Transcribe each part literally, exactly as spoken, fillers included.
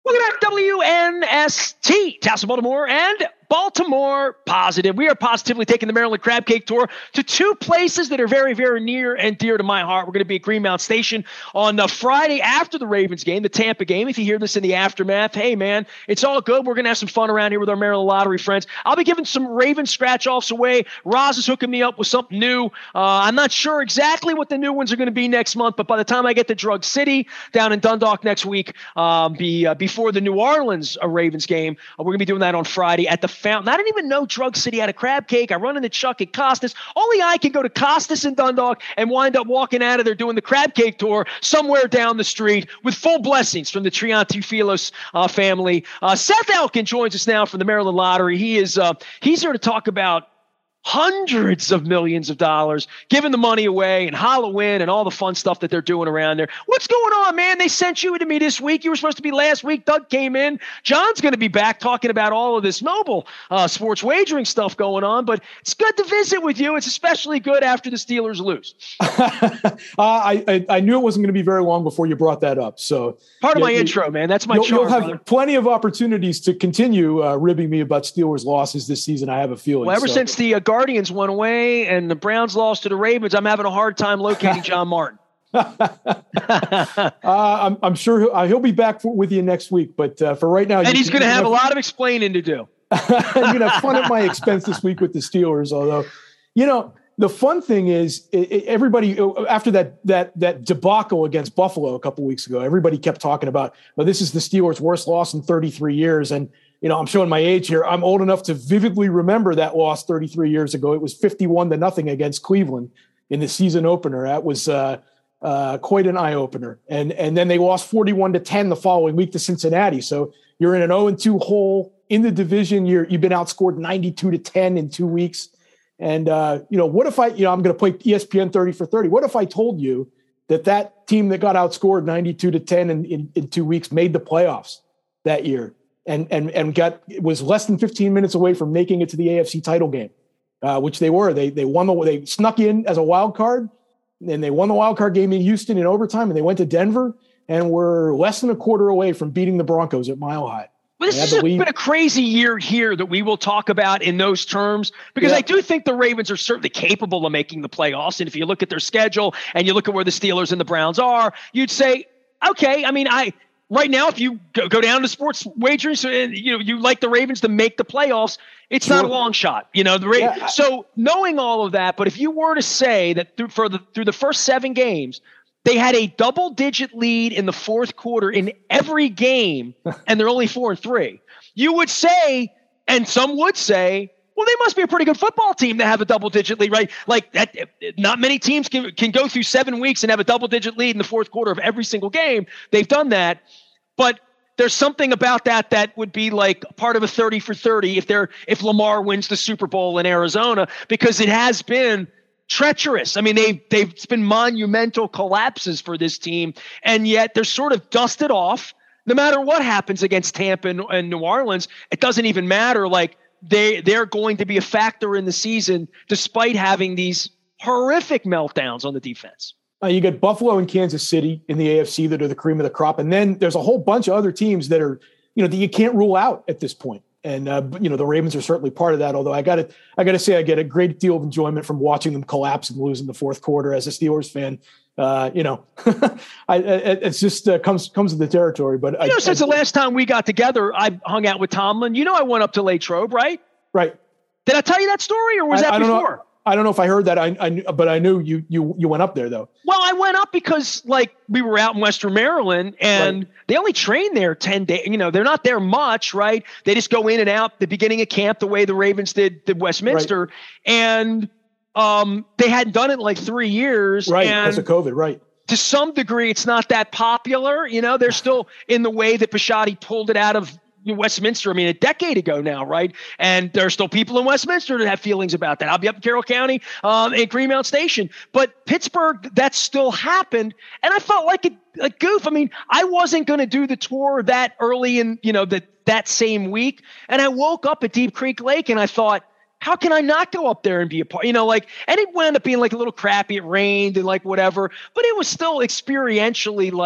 Welcome back, W N S T, Tassel, Baltimore, and Baltimore Positive. We are positively taking the Maryland Crab Cake Tour to two places that are very, very near and dear to my heart. We're going to be at Greenmount Station on the Friday after the Ravens game, the Tampa game. If you hear this in the aftermath, hey, man, it's all good. We're going to have some fun around here with our Maryland Lottery friends. I'll be giving some Ravens scratch-offs away. Roz is hooking me up with something new. Uh, I'm not sure exactly what the new ones are going to be next month, but by the time I get to Drug City down in Dundalk next week, um, be uh, before the New Orleans uh, Ravens game, uh, we're going to be doing that on Friday at the Fountain. I didn't even know Drug City had a crab cake. I run into Chuck at Costas. Only I can go to Costas in Dundalk and wind up walking out of there doing the crab cake tour somewhere down the street with full blessings from the Triantifilos uh, family. Uh, Seth Elkin joins us now from the Maryland Lottery. He is uh, he's here to talk about hundreds of millions of dollars, giving the money away and Halloween and all the fun stuff that they're doing around there. What's going on, man? They sent you to me this week. You were supposed to be last week. Doug came in. John's going to be back talking about all of this mobile uh, sports wagering stuff going on, but it's good to visit with you. It's especially good after the Steelers lose. uh, I, I I knew it wasn't going to be very long before you brought that up. So part of yeah, my you, intro, man. That's my you'll, charm, you'll have brother. Plenty of opportunities to continue uh, ribbing me about Steelers losses this season. I have a feeling. Well, ever so. since the uh, Guardians went away and the Browns lost to the Ravens, I'm having a hard time locating John Martin. uh, I'm, I'm sure he'll, uh, he'll be back for, with you next week, but uh, for right now, and he's going to have a lot of explaining to do. You're going to have fun at my expense this week with the Steelers. Although, you know, the fun thing is it, it, everybody after that that that debacle against Buffalo a couple weeks ago, everybody kept talking about, well, this is the Steelers' worst loss in thirty-three years, and you know, I'm showing my age here. I'm old enough to vividly remember that loss thirty-three years ago. It was fifty-one to nothing against Cleveland in the season opener. That was uh, uh, quite an eye opener. And and then they lost forty-one to ten the following week to Cincinnati. So you're in an oh and two hole in the division. You're you've been outscored ninety-two to ten in two weeks. And uh, you know, what if I, you know, I'm going to play E S P N thirty for thirty. What if I told you that that team that got outscored ninety-two to ten in, in, in two weeks made the playoffs that year? And and and got was less than fifteen minutes away from making it to the A F C title game, uh, which they were. They they won the they snuck in as a wild card, and they won the wild card game in Houston in overtime, and they went to Denver and were less than a quarter away from beating the Broncos at Mile High. Well, this has been a crazy year here that we will talk about in those terms, because yeah. I do think the Ravens are certainly capable of making the playoffs. And if you look at their schedule and you look at where the Steelers and the Browns are, you'd say, okay, I mean, I. Right now, if you go, go down to sports wagering, so, you know, you like the Ravens to make the playoffs, it's sure. not a long shot. You know, the Ra- yeah. So knowing all of that, but if you were to say that through, for the, through the first seven games, they had a double-digit lead in the fourth quarter in every game, and they're only four and three, you would say, and some would say, well, they must be a pretty good football team to have a double-digit lead, right? Like that, not many teams can can go through seven weeks and have a double-digit lead in the fourth quarter of every single game. They've done that, but there's something about that that would be like part of a thirty for thirty if they're if Lamar wins the Super Bowl in Arizona, because it has been treacherous. I mean, they've they've it's been monumental collapses for this team, and yet they're sort of dusted off. No matter what happens against Tampa and, and New Orleans, it doesn't even matter. Like. They, they're going to be a factor in the season despite having these horrific meltdowns on the defense. Uh, you get Buffalo and Kansas City in the A F C that are the cream of the crop. And then there's a whole bunch of other teams that are, you know, that you can't rule out at this point. And, uh, you know, the Ravens are certainly part of that. Although I got to, I got to say, I get a great deal of enjoyment from watching them collapse and lose in the fourth quarter as a Steelers fan. Uh, you know, I, it, it's just uh, comes comes with the territory. But you I, know, since I, the last time we got together, I hung out with Tomlin. You know, I went up to Latrobe, right? Right. Did I tell you that story, or was I, that I don't before? Know, I don't know if I heard that. I, I knew, but I knew you you you went up there though. Well, I went up because like we were out in Western Maryland, and right. they only train there ten days. You know, they're not there much, right? They just go in and out the beginning of camp the way the Ravens did the Westminster, right. and um, they hadn't done it in like three years, right? And because of COVID, right? To some degree, it's not that popular. You know, they're still in the way that Bisciotti pulled it out of Westminster. I mean, a decade ago now, right? And there are still people in Westminster that have feelings about that. I'll be up in Carroll County um, at Greenmount Station. But Pittsburgh, that still happened. And I felt like a, a goof. I mean, I wasn't going to do the tour that early in, you know, the, that same week. And I woke up at Deep Creek Lake and I thought, how can I not go up there and be a part? You know, like, and it wound up being like a little crappy. It rained and like whatever, but it was still experientially like,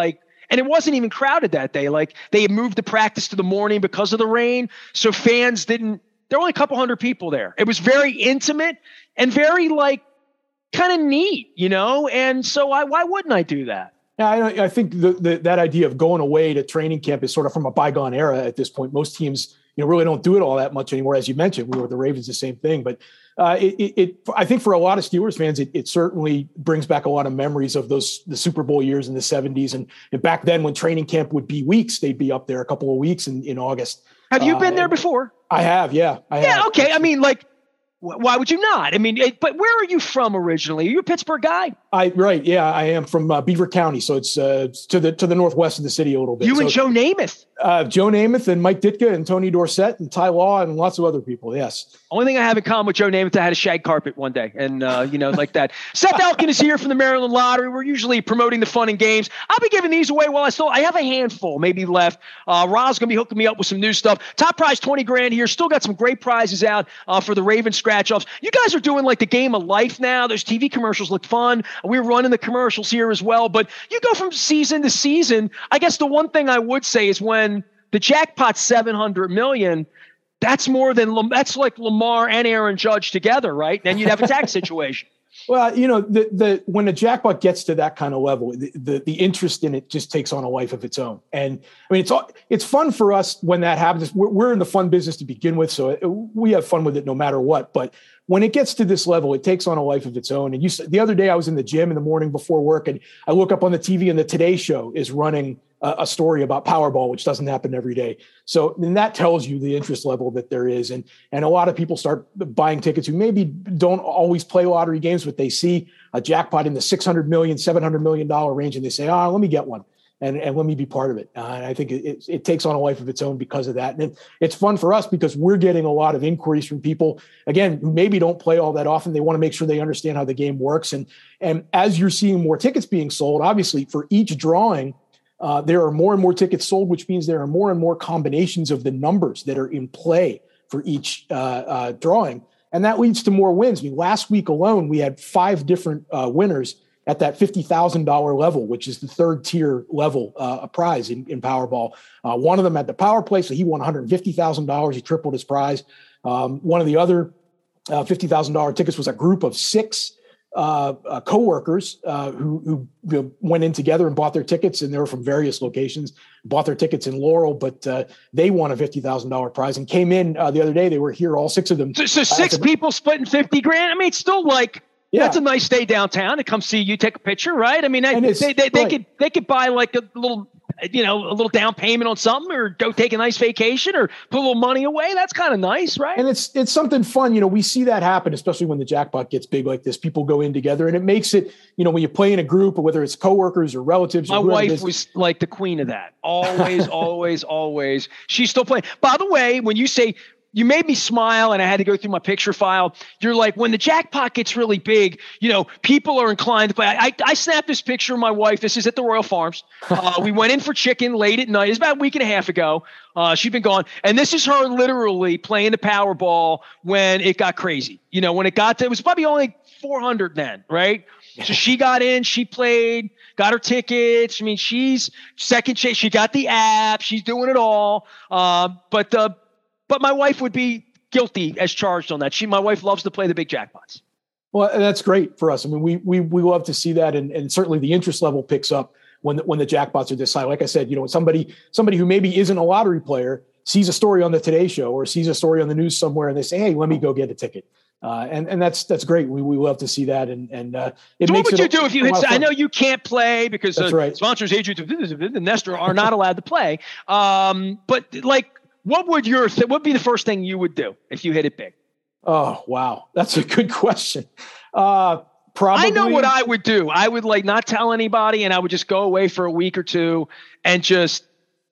And it wasn't even crowded that day. Like they had moved the practice to the morning because of the rain. So fans didn't, there were only a couple hundred people there. It was very intimate and very like kind of neat, you know? And so I, why wouldn't I do that? Yeah, I, I think the, the, that idea of going away to training camp is sort of from a bygone era at this point. Most teams, you know, really don't do it all that much anymore. As you mentioned, we were the Ravens, the same thing. But uh, it, it, it, I think for a lot of Steelers fans, it, it certainly brings back a lot of memories of those the Super Bowl years in the seventies. And, and back then when training camp would be weeks, they'd be up there a couple of weeks in, in August. Have you uh, been there before? I have, yeah. I yeah, have. okay. I mean, like, why would you not? I mean, it, but where are you from originally? Are you a Pittsburgh guy? I right, yeah, I am from uh, Beaver County, so it's uh, to the to the northwest of the city a little bit. You so, and Joe Namath. Uh, Joe Namath and Mike Ditka and Tony Dorsett and Ty Law and lots of other people. Yes. Only thing I have in common with Joe Namath, I had a shag carpet one day, and uh, you know, like that. Seth Elkin is here from the Maryland Lottery. We're usually promoting the fun and games. I'll be giving these away while I still I have a handful, maybe left. Uh, Rob's gonna be hooking me up with some new stuff. Top prize twenty grand here. Still got some great prizes out uh, for the Ravens scratch offs. You guys are doing like the game of life now. Those T V commercials look fun. We're running the commercials here as well. But you go from season to season. I guess the one thing I would say is when the jackpot's seven hundred million, that's more than that's like Lamar and Aaron Judge together, right? Then you'd have a tax situation. Well, you know, the the when the jackpot gets to that kind of level, the, the the interest in it just takes on a life of its own. And I mean, it's all, it's fun for us when that happens. We're, we're in the fun business to begin with, so it, we have fun with it no matter what. But when it gets to this level, it takes on a life of its own. And you, the other day, I was in the gym in the morning before work, and I look up on the T V, and the Today Show is running a, a story about Powerball, which doesn't happen every day. So then that tells you the interest level that there is, and and a lot of people start buying tickets who maybe don't always play lottery games, but they see a jackpot in the six hundred million, seven hundred million dollar range, and they say, "Ah, oh, let me get one." And, and let me be part of it. Uh, and I think it, it, it takes on a life of its own because of that. And it, it's fun for us because we're getting a lot of inquiries from people, again, who maybe don't play all that often. They want to make sure they understand how the game works. And, and as you're seeing more tickets being sold, obviously for each drawing, uh, there are more and more tickets sold, which means there are more and more combinations of the numbers that are in play for each uh, uh, drawing. And that leads to more wins. I mean, last week alone, we had five different uh, winners at that fifty thousand dollars level, which is the third tier level uh, a prize in, in Powerball. Uh, one of them at the power play, so he won one hundred fifty thousand dollars. He tripled his prize. Um, one of the other uh, fifty thousand dollars tickets was a group of six uh, uh, coworkers uh, who, who you know, went in together and bought their tickets, and they were from various locations, bought their tickets in Laurel, but uh, they won a fifty thousand dollars prize and came in uh, the other day. They were here, all six of them. So, so six uh, people splitting fifty grand? I mean, it's still like, yeah, that's a nice day downtown to come see you, take a picture, right? I mean, they they, they, they right. could they could buy like a little, you know, a little down payment on something, or go take a nice vacation, or put a little money away. That's kind of nice, right? And it's it's something fun. You know, we see that happen, especially when the jackpot gets big like this. People go in together, and it makes it, you know, when you play in a group, or whether it's coworkers or relatives. My or wife was like the queen of that. Always, always, always. She's still playing. By the way, when you say, you made me smile and I had to go through my picture file. You're like, when the jackpot gets really big, you know, people are inclined to play. I, I snapped this picture of my wife. This is at the Royal Farms. Uh, we went in for chicken late at night. It's about a week and a half ago. Uh, she'd been gone. And this is her literally playing the Powerball when it got crazy. You know, when it got to, it was probably only four hundred then, right? So she got in, she played, got her tickets. I mean, she's second chase. She got the app. She's doing it all. Uh, but, uh, But my wife would be guilty as charged on that. She, my wife loves to play the big jackpots. Well, that's great for us. I mean, we we we love to see that, and, and certainly the interest level picks up when the, when the jackpots are this high. Like I said, you know, somebody somebody who maybe isn't a lottery player sees a story on the Today Show or sees a story on the news somewhere, and they say, "Hey, let me go get a ticket." Uh, and and that's that's great. We we love to see that, and and uh, it so makes. What would it you a, do if you hit? I know you can't play because that's uh, right. sponsors, agents, and Nestor are not allowed to play. Um, but like. What would your th- what would be the first thing you would do if you hit it big? Oh, wow. That's a good question. Uh, probably. I know what I would do. I would like not tell anybody, and I would just go away for a week or two and just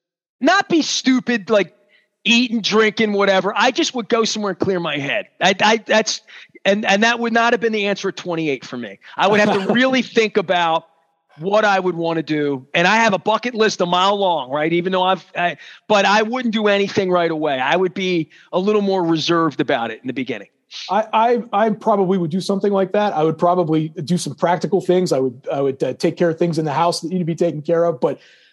not be stupid, like eating, drinking, whatever. I just would go somewhere and clear my head. I, I that's and and that would not have been the answer at twenty-eight for me. I would have to really think about what I would want to do. And I have a bucket list a mile long, right? Even though I've, I, but I wouldn't do anything right away. I would be a little more reserved about it in the beginning. I, I, I probably would do something like that. I would probably do some practical things. I would, I would uh, take care of things in the house that need to be taken care of. But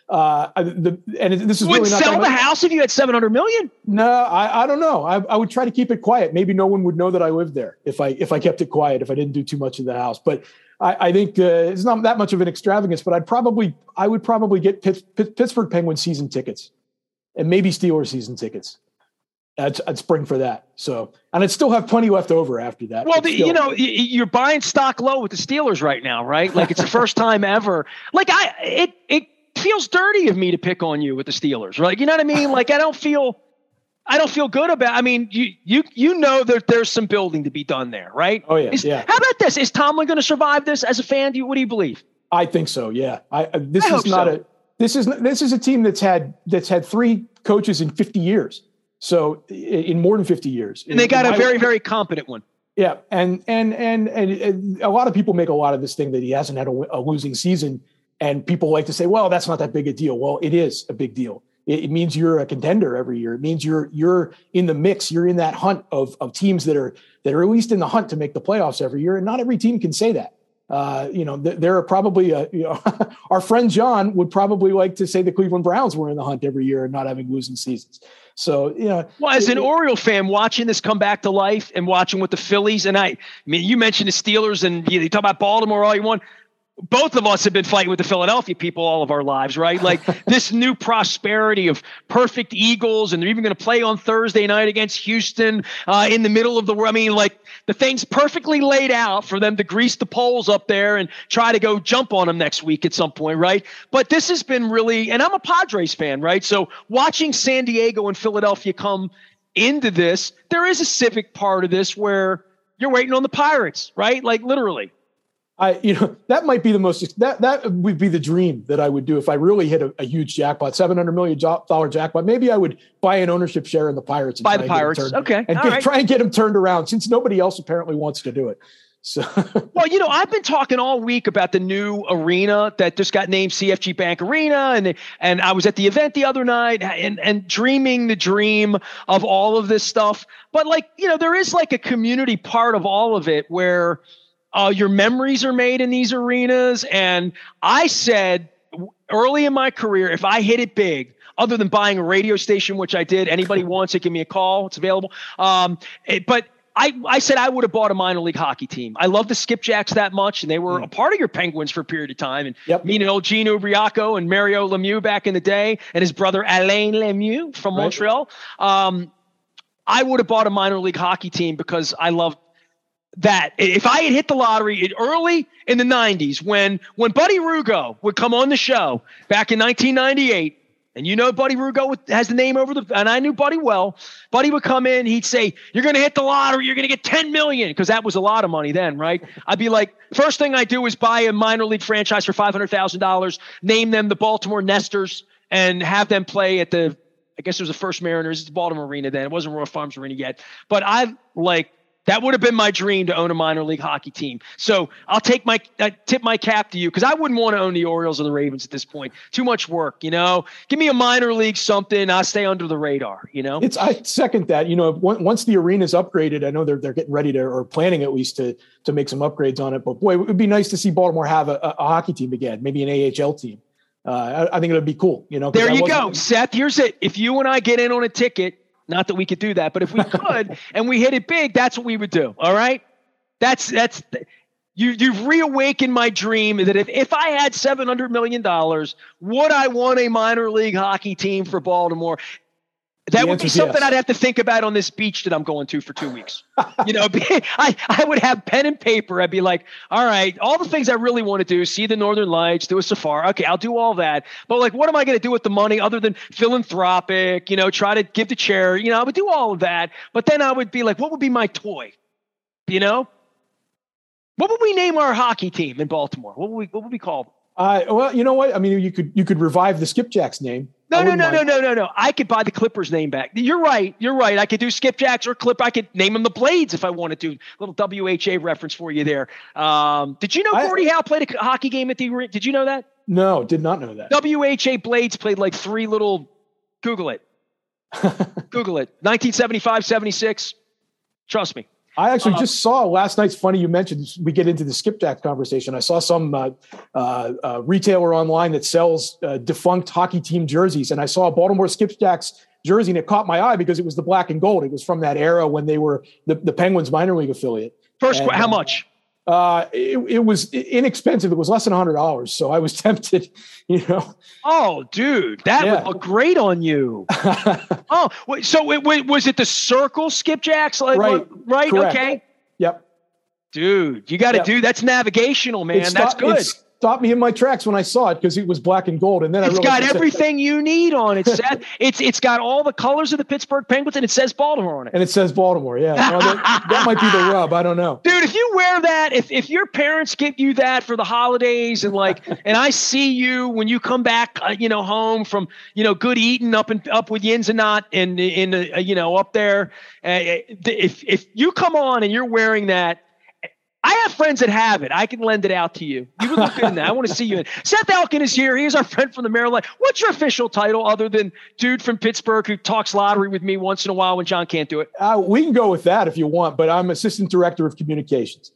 uh, the and this is you wouldn't really not sell the house if you had seven hundred million. No, I, I don't know. I, I would try to keep it quiet. Maybe no one would know that I lived there if I if I kept it quiet, if I didn't do too much of the house. But I, I think uh, it's not that much of an extravagance. But I'd probably I would probably get Pitt, Pitt, Pittsburgh Penguins season tickets, and maybe Steelers season tickets. I'd, I'd spring for that. So, and I'd still have plenty left over after that. Well, the, still, you know, you're buying stock low with the Steelers right now, right? Like it's the first time ever. Like I, it, it feels dirty of me to pick on you with the Steelers, right? You know what I mean? Like I don't feel, I don't feel good about. I mean, you, you, you know that there's some building to be done there, right? Oh yeah, Is, yeah. How about this? Is Tomlin going to survive this as a fan? Do you, what do you believe? I think so. Yeah. I uh, this I is not so. a this is this is a team that's had that's had three coaches in fifty years. So in more than fifty years. And they got in a very, very competent one. Yeah. And, and, and, and, and a lot of people make a lot of this thing that he hasn't had a, a losing season. And people like to say, well, that's not that big a deal. Well, it is a big deal. It, it means you're a contender every year. It means you're, you're in the mix. You're in that hunt of, of teams that are, that are at least in the hunt to make the playoffs every year. And not every team can say that. Uh, you know, th- there are probably, a, you know, our friend John would probably like to say the Cleveland Browns were in the hunt every year and not having losing seasons. So, you know, well, as an it, Oriole fan, watching this come back to life and watching with the Phillies, and I, I mean, you mentioned the Steelers and you, you talk about Baltimore all you want. Both of us have been fighting with the Philadelphia people all of our lives, right? Like this new prosperity of perfect Eagles, and they're even going to play on Thursday night against Houston uh, in the middle of the world. I mean, like the thing's perfectly laid out for them to grease the poles up there and try to go jump on them next week at some point, right? But this has been really, and I'm a Padres fan, right? So watching San Diego and Philadelphia come into this, there is a civic part of this where you're waiting on the Pirates, right? Like literally. I, you know, that might be the most, that, that would be the dream that I would do if I really hit a, a huge jackpot, seven hundred million dollars jackpot. Maybe I would buy an ownership share in the Pirates. And buy the Pirates. Turned, okay. And get, right. try and get them turned around since nobody else apparently wants to do it. So, well, you know, I've been talking all week about the new arena that just got named C F G Bank Arena. And, and I was at the event the other night and, and dreaming the dream of all of this stuff. But like, you know, there is like a community part of all of it where, Uh, your memories are made in these arenas. And I said early in my career, if I hit it big, other than buying a radio station, which I did, anybody wants it, give me a call. It's available. Um, it, but I, I said I would have bought a minor league hockey team. I love the Skipjacks that much, and they were mm. a part of your Penguins for a period of time. And yep. me and old Gene Ubriaco and Mario Lemieux back in the day, and his brother Alain Lemieux from right. Montreal. Um, I would have bought a minor league hockey team because I loved that. If I had hit the lottery early in the nineties, when when Buddy Rugo would come on the show back in nineteen ninety-eight, and you know Buddy Rugo has the name over the, and I knew Buddy well. Buddy would come in, he'd say, "You're going to hit the lottery, you're going to get ten million," because that was a lot of money then, right? I'd be like, first thing I do is buy a minor league franchise for five hundred thousand dollars, name them the Baltimore Nesters, and have them play at the, I guess it was the First Mariners, it's the Baltimore Arena then. It wasn't Royal Farms Arena yet, but I like. That would have been my dream to own a minor league hockey team. So I'll take my I tip my cap to you because I wouldn't want to own the Orioles or the Ravens at this point. Too much work, you know. Give me a minor league something. I'll stay under the radar, you know. It's I second that. You know, once the arena's upgraded, I know they're they're getting ready to or planning at least to to make some upgrades on it. But boy, it would be nice to see Baltimore have a, a hockey team again, maybe an A H L team. Uh, I, I think it would be cool. You know. There you go, Seth. Here's it. If you and I get in on a ticket. Not that we could do that, but if we could and we hit it big, that's what we would do. All right. That's, that's, you, you've reawakened my dream that if, if I had seven hundred million dollars, would I want a minor league hockey team for Baltimore? That would be something yes. I'd have to think about on this beach that I'm going to for two weeks. You know, I, I would have pen and paper. I'd be like, all right, all the things I really want to do, see the Northern Lights, do a safari. Okay, I'll do all that. But like, what am I going to do with the money other than philanthropic, you know, try to give to charity? You know, I would do all of that. But then I would be like, what would be my toy? You know? What would we name our hockey team in Baltimore? What would we, what would we call them? Uh, well, you know what? I mean, you could you could revive the Skipjacks name. No, no, no, no, no, no, no. I could buy the Clippers name back. You're right. You're right. I could do Skipjacks or Clip. I could name them the Blades if I wanted to. Little W H A reference for you there. Um, did you know I, Gordie Howe played a hockey game at the? Did you know that? No, did not know that. W H A Blades played like three little. Google it. Google it. nineteen seventy-five, seventy-six. Trust me. I actually uh, just saw last night's funny you mentioned, we get into the skipjack conversation. I saw some uh, uh, uh, retailer online that sells uh, defunct hockey team jerseys. And I saw a Baltimore Skipjacks jersey and it caught my eye because it was the black and gold. It was from that era when they were the, the Penguins minor league affiliate. First, and, how uh, much? Uh, it, it was inexpensive. It was less than a hundred dollars. So I was tempted, you know. Oh, dude, that Yeah. would look great on you. Oh, wait, so it, wait, was it the circle skipjacks? Like, Right. what- right. Correct. Okay. Yep. Dude, you got to Yep. do that's navigational, man. It That's stopped- good. It stopped me in my tracks when I saw it because it was black and gold. And then I It's realized got it's a- everything you need on it, Seth. It's it's got all the colors of the Pittsburgh Penguins and it says Baltimore on it. and it says Baltimore. Yeah. No, that, that might be the rub. I don't know. Dude, if you wear that, if if your parents get you that for the holidays and like, and I see you when you come back, uh, you know, home from, you know, good eating up and up with Yins and Not and in, in uh, you know, up there, uh, if if you come on and you're wearing that, I have friends that have it. I can lend it out to you. You would look good in that. I want to see you in. Seth Elkin is here. He is our friend from the Maryland. What's your official title other than dude from Pittsburgh who talks lottery with me once in a while when John can't do it? Uh, we can go with that if you want, but I'm assistant director of communications.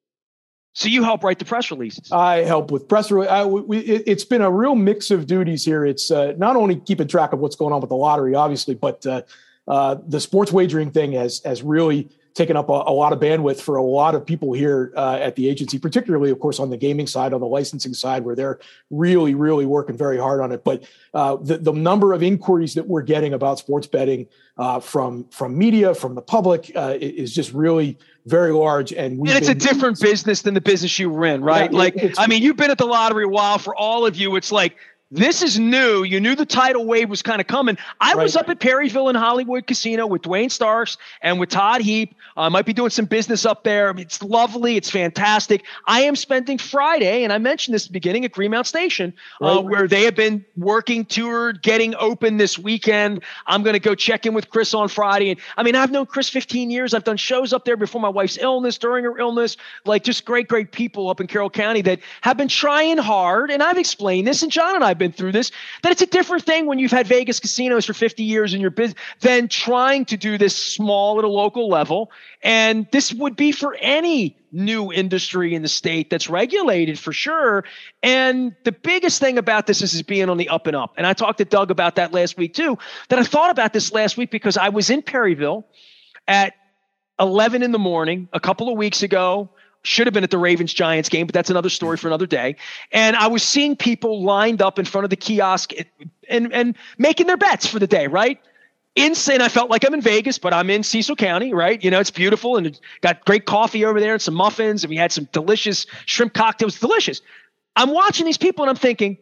So you help write the press releases. I help with press release. I, we, it, it's been a real mix of duties here. It's uh, not only keeping track of what's going on with the lottery, obviously, but uh, uh, the sports wagering thing has has really taken up a, a lot of bandwidth for a lot of people here uh, at the agency, particularly, of course, on the gaming side, on the licensing side, where they're really, really working very hard on it. But uh, the, the number of inquiries that we're getting about sports betting uh, from from media, from the public, uh, is just really very large. And, we've and it's been, a different business than the business you were in, right? Yeah, like, it's- I mean, you've been at the lottery a while. For all of you, it's like, this is new. You knew the tidal wave was kind of coming. I was Right. up at Perryville in Hollywood Casino with Dwayne Starks and with Todd Heap. I uh, might be doing some business up there. It's lovely. It's fantastic. I am spending Friday, and I mentioned this at the beginning, at Greenmount Station, uh, Right. where they have been working toward getting open this weekend. I'm going to go check in with Chris on Friday. And I mean, I've known Chris fifteen years. I've done shows up there before my wife's illness, during her illness, like just great, great people up in Carroll County that have been trying hard. And I've explained this, and John and I have been through this, that it's a different thing when you've had Vegas casinos for fifty years in your business than trying to do this small at a local level. And this would be for any new industry in the state that's regulated for sure. And the biggest thing about this is, is being on the up and up. And I talked to Doug about that last week too, that I thought about this last week because I was in Perryville at eleven in the morning a couple of weeks ago. Should have been at the Ravens Giants game, but that's another story for another day. And I was seeing people lined up in front of the kiosk and, and making their bets for the day, right? Insane. I felt like I'm in Vegas, but I'm in Cecil County, right? You know, it's beautiful and it's got great coffee over there and some muffins, and we had some delicious shrimp cocktails. Delicious. I'm watching these people and I'm thinking,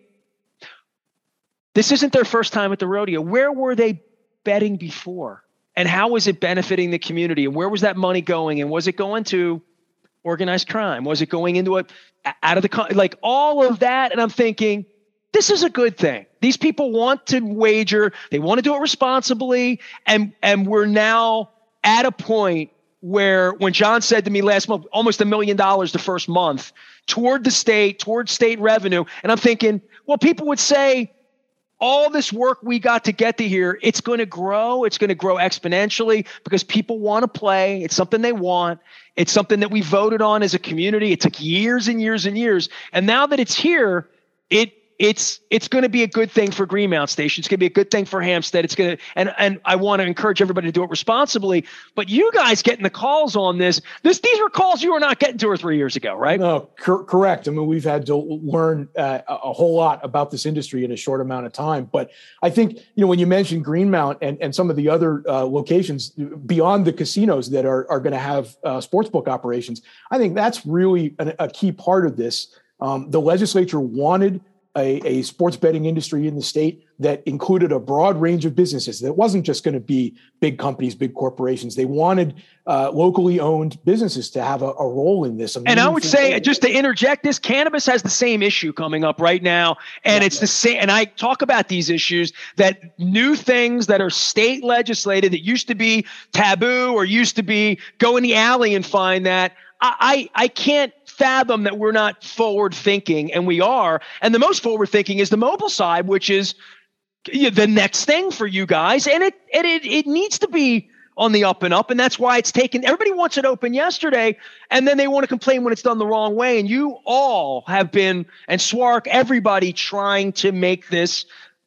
this isn't their first time at the rodeo. Where were they betting before? And how was it benefiting the community? And where was that money going? And was it going to organized crime? Was it going into it out of the, like all of that? And I'm thinking, this is a good thing. These people want to wager. They want to do it responsibly. And, and we're now at a point where when John said to me last month, almost a million dollars the first month toward the state, toward state revenue. And I'm thinking, well, people would say, all this work we got to get to here, it's going to grow. It's going to grow exponentially because people want to play. It's something they want. It's something that we voted on as a community. It took years and years and years. And now that it's here, it it's it's going to be a good thing for Greenmount Station. It's going to be a good thing for Hampstead. It's going to, and and I want to encourage everybody to do it responsibly. But you guys getting the calls on this, this these were calls you were not getting two or three years ago, right? No, cor- correct. I mean, we've had to learn uh, a a whole lot about this industry in a short amount of time. But I think, you know, when you mentioned Greenmount and, and some of the other uh, locations beyond the casinos that are, are going to have uh, sportsbook operations, I think that's really an, a key part of this. Um, the legislature wanted A, a sports betting industry in the state that included a broad range of businesses. That wasn't just going to be big companies, big corporations. They wanted uh, locally owned businesses to have a, a role in this. And I would say, just to interject this, cannabis has the same issue coming up right now. And yeah, it's the same. And I talk about these issues, that new things that are state legislated that used to be taboo or used to be go in the alley and find that. I, I, I can't fathom that we're not forward thinking, and we are. And the most forward thinking is the mobile side, which is the next thing for you guys. And it, and it, it needs to be on the up and up. And that's why it's taken, everybody wants it open yesterday, and then they want to complain when it's done the wrong way. And you all have been, and Swark, everybody trying to make this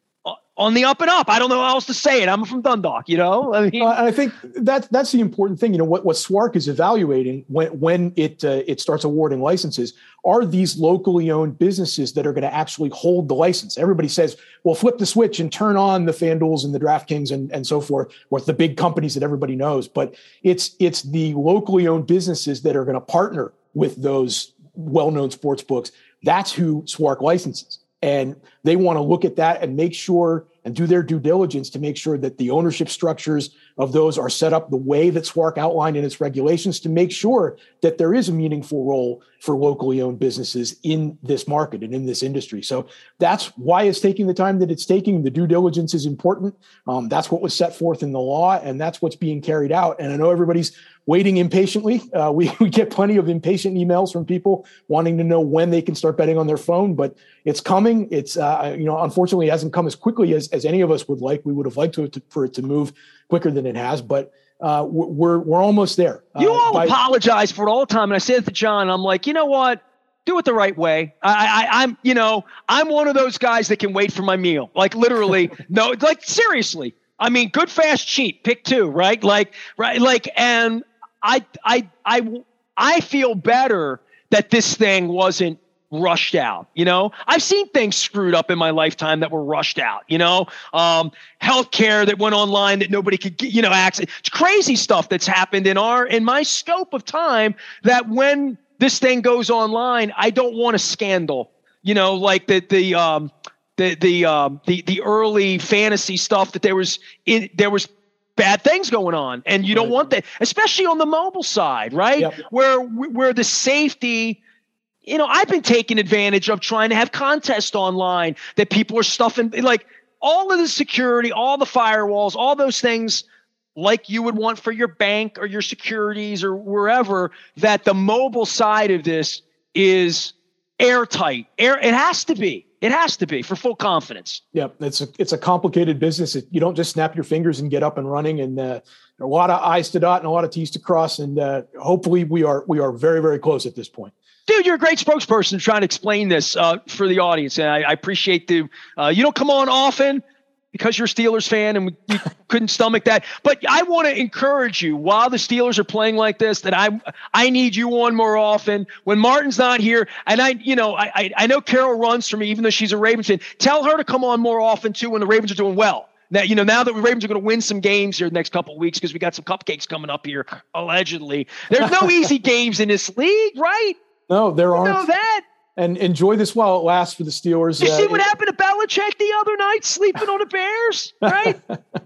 on the up and up. I don't know how else to say it. I'm from Dundalk, you know. I mean, uh, and I think that's that's the important thing. You know, what what Swark is evaluating when when it uh, it starts awarding licenses are these locally owned businesses that are going to actually hold the license. Everybody says, "Well, flip the switch and turn on the FanDuels and the DraftKings and and so forth," with the big companies that everybody knows. But it's it's the locally owned businesses that are going to partner with those well-known sports books. That's who Swark licenses. And they want to look at that and make sure and do their due diligence to make sure that the ownership structures of those are set up the way that Swark outlined in its regulations to make sure that there is a meaningful role for locally owned businesses in this market and in this industry. So that's why it's taking the time that it's taking. The due diligence is important. Um, that's what was set forth in the law, and that's what's being carried out. And I know everybody's waiting impatiently. Uh, we, we get plenty of impatient emails from people wanting to know when they can start betting on their phone, but it's coming. It's, uh, you know, unfortunately it hasn't come as quickly as, as any of us would like. We would have liked to, to, for it to move quicker than it has, but uh, we're, we're almost there. You uh, all by- apologize for it all the time. And I said to John, I'm like, you know what? Do it the right way. I, I, I'm, you know, I'm one of those guys that can wait for my meal. Like literally, no, like seriously. I mean, good, fast, cheap, pick two, right? Like, right. Like, and I, I, I, I feel better that this thing wasn't rushed out. You know, I've seen things screwed up in my lifetime that were rushed out, you know, um, healthcare that went online that nobody could get, you know, access. It's crazy stuff that's happened in our, in my scope of time, that when this thing goes online, I don't want a scandal, you know, like the, the, um, the, the, um, the, the early fantasy stuff that there was in, there was bad things going on, and you don't want that, especially on the mobile side, right? Yep. Where, where the safety, you know, I've been taking advantage of trying to have contests online that people are stuffing, like all of the security, all the firewalls, all those things like you would want for your bank or your securities or wherever, that the mobile side of this is airtight. Air, it has to be. It has to be for full confidence. Yeah, it's a it's a complicated business. It, you don't just snap your fingers and get up and running. And uh, a lot of I's to dot and a lot of T's to cross. And uh, hopefully we are we are very very close at this point. Dude, you're a great spokesperson trying to explain this uh, for the audience, and I, I appreciate the. Uh, you don't come on often because you're a Steelers fan, and we, we couldn't stomach that. But I want to encourage you while the Steelers are playing like this, that I I need you on more often when Martin's not here. And I, you know, I I know Carol runs for me, even though she's a Ravens fan. Tell her to come on more often too when the Ravens are doing well. Now, you know, now that the Ravens are going to win some games here the next couple of weeks because we got some cupcakes coming up here, allegedly. There's no easy games in this league, right? No, there You aren't. know that. And enjoy this while it lasts for the Steelers. You Uh, see what it- happened to Belichick the other night, sleeping on the Bears, right?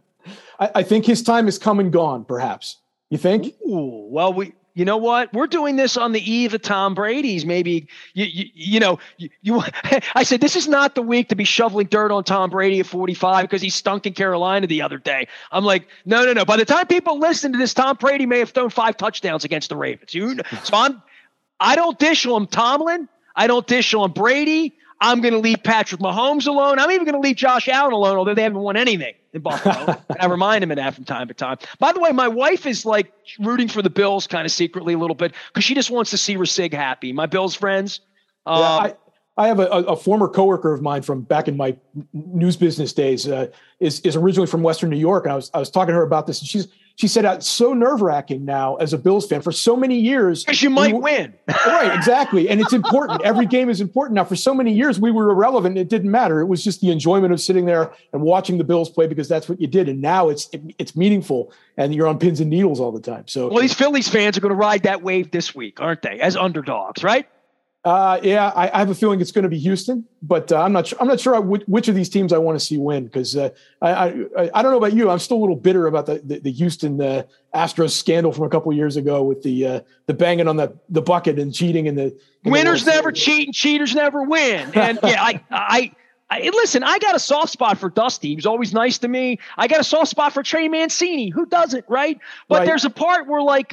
I, I think his time is come and gone, perhaps. You think? Ooh, well, we, you know what? We're doing this on the eve of Tom Brady's. Maybe you, you, you know, you, you. I said this is not the week to be shoveling dirt on Tom Brady at forty-five because he stunk in Carolina the other day. I'm like, no, no, no. By the time people listen to this, Tom Brady may have thrown five touchdowns against the Ravens. You, so I'm, I don't dish on Tomlin. I don't dish on Brady. I'm going to leave Patrick Mahomes alone. I'm even going to leave Josh Allen alone, although they haven't won anything in Buffalo. I remind him of that from time to time. By the way, my wife is like rooting for the Bills kind of secretly a little bit because she just wants to see Rasig happy. My Bills friends. Yeah, Um, I, I have a, a former coworker of mine from back in my news business days, uh, is is originally from Western New York, and I was I was talking to her about this, and she's she said uh, it's so nerve wracking now as a Bills fan for so many years because you might we, win. Right, exactly, and it's important. Every game is important now. For so many years, we were irrelevant. It didn't matter. It was just the enjoyment of sitting there and watching the Bills play because that's what you did. And now it's it, it's meaningful, and you're on pins and needles all the time. So, Well, these Phillies fans are going to ride that wave this week, aren't they? As underdogs, right? Uh, yeah, I, I have a feeling it's going to be Houston, but uh, I'm not. Sure, I'm not sure I, which, which of these teams I want to see win because uh, I, I I don't know about you. I'm still a little bitter about the the, the Houston uh, Astros scandal from a couple of years ago with the uh, the banging on the, the bucket and cheating in the in Winners the never cheat and cheaters never win. And yeah, I I. I, listen, I got a soft spot for Dusty. He was always nice to me. I got a soft spot for Trey Mancini. Who doesn't, right? But Right. there's a part where like.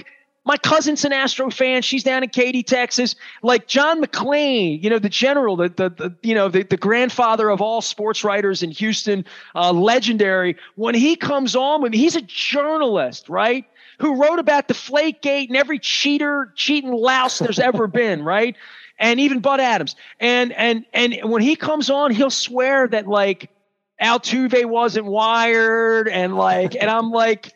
My cousin's an Astro fan. She's down in Katy, Texas. Like John McClain, you know, the general, the, the, the you know, the, the grandfather of all sports writers in Houston, uh, legendary. When he comes on with me, he's a journalist, right? Who wrote about Deflategate and every cheater, cheating louse there's ever been, right? And even Bud Adams. And and and when he comes on, he'll swear that like Altuve wasn't wired, and like, and I'm like,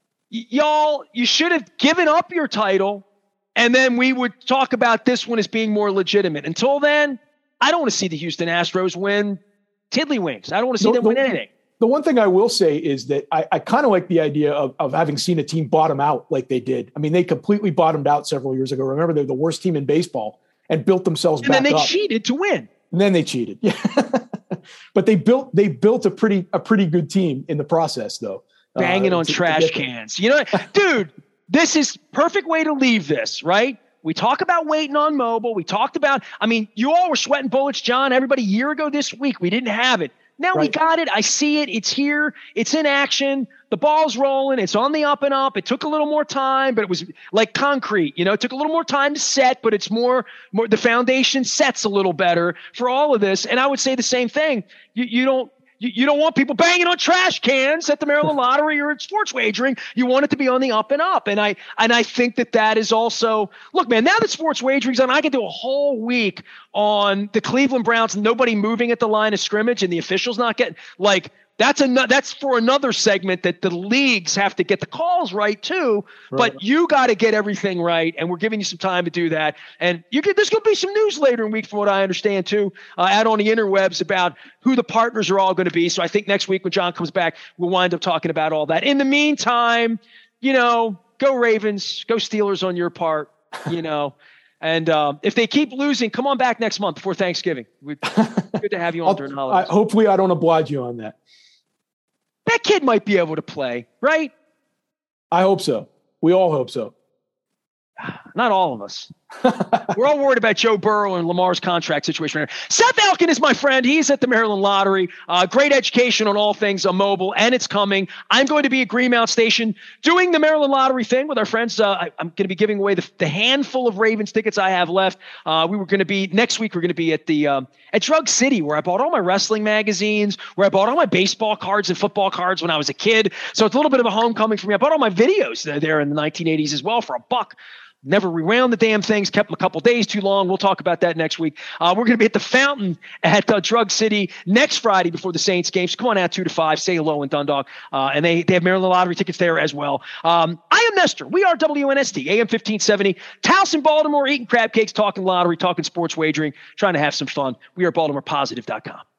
y'all, you should have given up your title, and then we would talk about this one as being more legitimate. Until then, I don't want to see the Houston Astros win tiddlywinks. I don't want to see the, them the, win anything. The one thing I will say is that I, I kind of like the idea of, of having seen a team bottom out like they did. I mean, they completely bottomed out several years ago. Remember, they're the worst team in baseball and built themselves and back up. And then they up. cheated to win. And then they cheated. Yeah. But they built they built a pretty a pretty good team in the process, though. Banging uh, on to, trash to cans. You know, dude, this is perfect way to leave this, right? We talk about waiting on mobile. We talked about, I mean, you all were sweating bullets, John. Everybody, a year ago this week, we didn't have it. Now right. we got it. I see it. It's here. It's in action. The ball's rolling. It's on the up and up. It took a little more time, but it was like concrete. You know, it took a little more time to set, but it's more, more the foundation sets a little better for all of this. And I would say the same thing. You, you don't, you, you don't want people banging on trash cans at the Maryland Lottery or at sports wagering. You want it to be on the up and up. And I, and I think that that is also, look, man, now that sports wagering's on, I can do a whole week on the Cleveland Browns and nobody moving at the line of scrimmage and the officials not getting, like, That's a that's for another segment that the leagues have to get the calls right too. Right. But you got to get everything right, and we're giving you some time to do that. And you get there's going to be some news later in the week, from what I understand too, uh, out on the interwebs about who the partners are all going to be. So I think next week when John comes back, we'll wind up talking about all that. In the meantime, you know, go Ravens, go Steelers on your part, you know. And um, if they keep losing, come on back next month before Thanksgiving. We'd, good to have you on during the holidays. I, hopefully, I don't oblige you on that. That kid might be able to play, right? I hope so. We all hope so. Not all of us. We're all worried about Joe Burrow and Lamar's contract situation right now. Seth Elkin is my friend. He's at the Maryland Lottery. Uh, great education on all things uh, mobile, and it's coming. I'm going to be at Greenmount Station doing the Maryland Lottery thing with our friends. Uh, I, I'm going to be giving away the, the handful of Ravens tickets I have left. Uh, we were going to be next week. We're going to be at the um, at Drug City, where I bought all my wrestling magazines, where I bought all my baseball cards and football cards when I was a kid. So it's a little bit of a homecoming for me. I bought all my videos there, there in the nineteen eighties as well for a buck. Never rewound the damn things, kept them a couple days too long. We'll talk about that next week. Uh, we're going to be at the Fountain at uh, Drug City next Friday before the Saints game. So come on out two to five, say hello in Dundalk. Uh, and they, they have Maryland Lottery tickets there as well. Um, I am Nestor. We are W N S T, A M fifteen seventy. Towson, Baltimore, eating crab cakes, talking lottery, talking sports wagering, trying to have some fun. We are Baltimore Positive dot com.